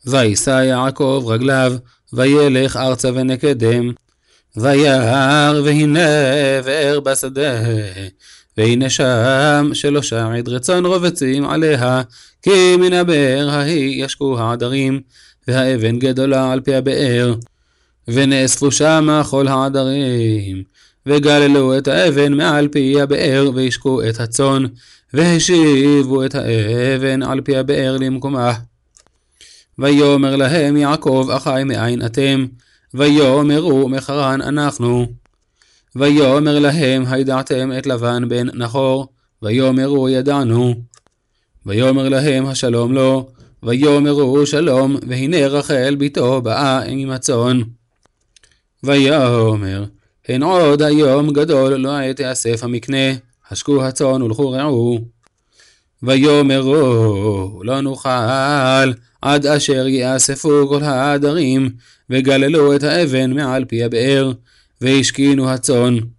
וישא יעקב רגליו, וילך ארצה ונקדם. וירא והנה באר בשדה, והנה שם 3 עדרי צאן רובצים עליה, כי מן הבאר ההיא ישקו העדרים, והאבן גדולה על פי הבאר. ונאספו שמה כל העדרים, וגללו את האבן מעל פי הבאר, וישקו את הצאן, והשיבו את האבן על פי הבאר למקומה. ויאמר להם יעקב, אחי מאין אתם? ויאמרו, מחרן אנחנו. ויאמר להם, הידעתם את לבן בן נחור? ויאמרו, ידענו. ויאמר להם, השלום לו? ויאמרו, שלום. והנה רחל ביתו באה עם הצאן. ויאמר, הן עוד היום גדול לא תאסף המקנה, השקו הצאן ולכו רעו. ויאמרו, לא נוכל עד אשר יאספו כל העדרים, וגללו את האבן מעל פי הבאר, והשכינו הצאן.